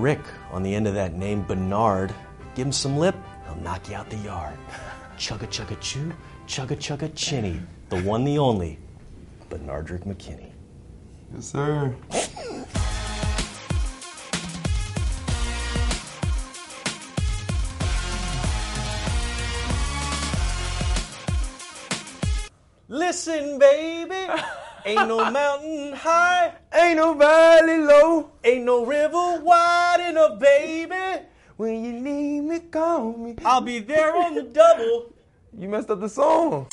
Rick on the end of that name, Bernard. Give him some lip, he'll knock you out the yard. Chugga chugga chew, chugga chugga chinny. The one, the only, Bernardrick McKinney. Yes, sir. Listen, baby, ain't no mountain high, Ain't no valley low. ain't no river wide enough, baby. When you need me, call me. I'll be there on the double. You messed up the song.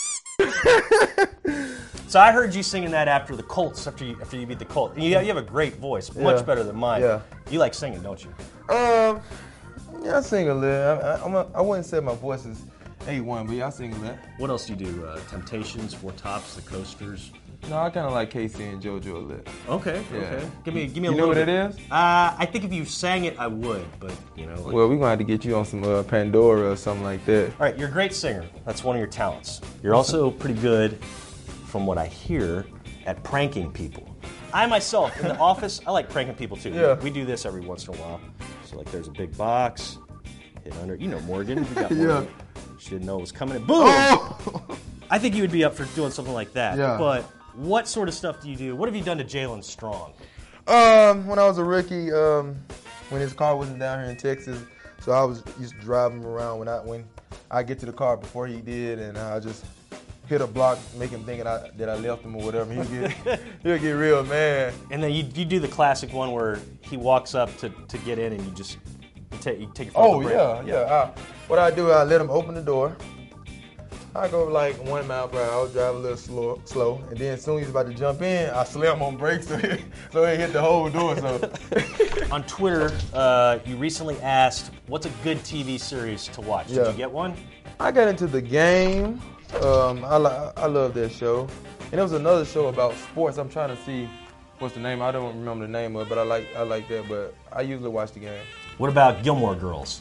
So I heard you singing that after the Colts, after you beat the Colts. You have a great voice, much better than mine. Yeah. You like singing, don't you? Yeah, I sing a little. I wouldn't say my voice is A1, but yeah, I sing a little. What else do you do? Temptations, Four Tops, The Coasters. No, I kind of like Casey and JoJo a little. Okay, Yeah. okay. Give me a You little know what bit. it is? I think if you sang it, I would, but you know. Well, we're gonna have to get you on some Pandora or something like that. All right, you're a great singer. That's one of your talents. You're also pretty good, from what I hear, at pranking people. I myself, in the office, I like pranking people too. Yeah. We do this every once in a while. So like there's a big box, hit under, you know Morgan. We got Yeah. Morgan. She didn't know it was coming in. Boom! Oh! I think you would be up for doing something like that. Yeah. But what sort of stuff do you do? What have you done to Jalen Strong? When I was a rookie, when his car wasn't down here in Texas, so I used to drive him around when I get to the car before he did, and I just hit a block, make him think that I left him or whatever. He'll get real mad. And then you do the classic one where he walks up to get in and you just take your foot Oh, off the brake. yeah. What I do, I let him open the door. I go like 1 mile per hour, drive a little slow, and then as soon as he's about to jump in, I slam on brakes so he hit the whole door. So On Twitter, you recently asked, what's a good TV series to watch? Did Yeah. you get one? I got into the game. I love that show. And there was another show about sports. I'm trying to see what's the name. I don't remember the name of it, but I like that. But I usually watch the game. What about Gilmore Girls?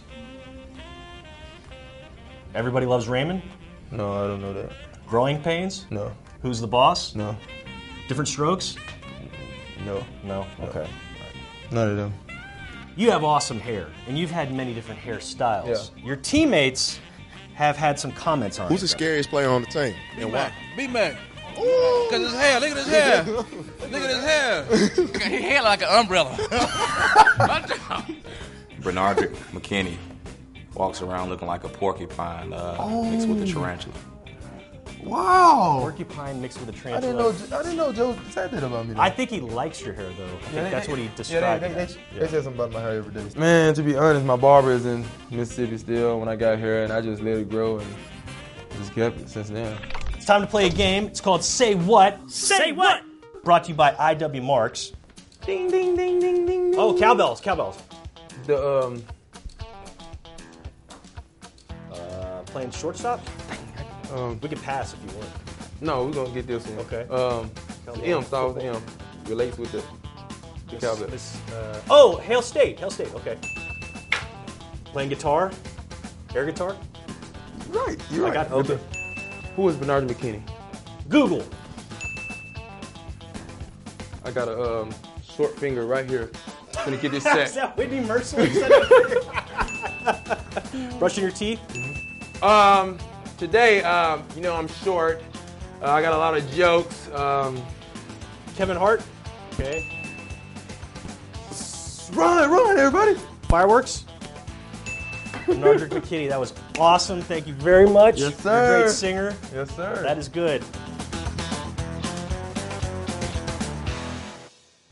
Everybody Loves Raymond? No, I don't know that. Growing Pains? No, Who's the Boss? no, Different Strokes? no. No? Okay. None of them. You have awesome hair, and you've had many different hairstyles. Yeah. Your teammates have had some comments on Who's it. the scariest player on the team? And why? B-Mac. Because his hair, look at his hair. Look at his hair. His hair like an umbrella. Bernardrick McKinney walks around looking like a porcupine mixed with a tarantula. Wow. Porcupine mixed with a I tarantula. didn't know Joe said that about me. Though. I think he likes your hair, though. I think that's what he described. it as. They say something about my hair every day. Man, to be honest, my barber is in Mississippi still when I got here, and I just let it grow and just kept it since then. It's time to play a game. It's called Say What? Say What? Brought to you by IW Marks. Ding, ding, ding, ding, ding. Oh, cowbells, cowbells. The Playing shortstop? We can pass if you want. no, we're gonna get this one. Okay. The M starts with the M. Relates with the cowbell. Oh, Hale State. Hale State, okay. Playing guitar? Air guitar? Right, you're right. Okay. Who is Bernard McKinney? Google. I got a short finger right here. Gonna get this Is set. that Whitney Mercer? Brushing your teeth? Today, I'm short. I got a lot of jokes. Kevin Hart? Okay. Run, everybody! Fireworks? Bernardrick McKinney, that was awesome. Thank you very much. Yes, You're a great sir. singer. Yes, sir. That is good.